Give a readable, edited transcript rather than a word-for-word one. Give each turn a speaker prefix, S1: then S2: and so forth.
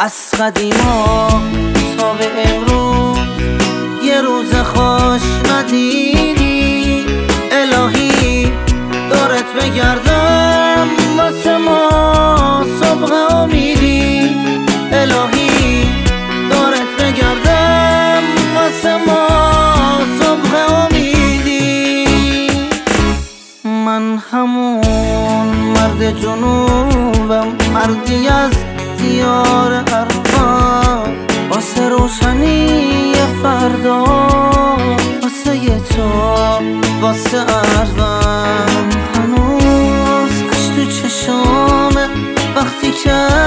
S1: از قدیما تا به امروز یه روز خوش ندیدی. الهی دورت بگردم واسه ما صبح امیدی. الهی دورت بگردم واسه ما صبح امیدی. من همون مرد جنوبم، مردی از دیار ارباب، واسه روشنی فردا، واسه تو، واسه اربم. هنوز اش تو چشامه وقتی که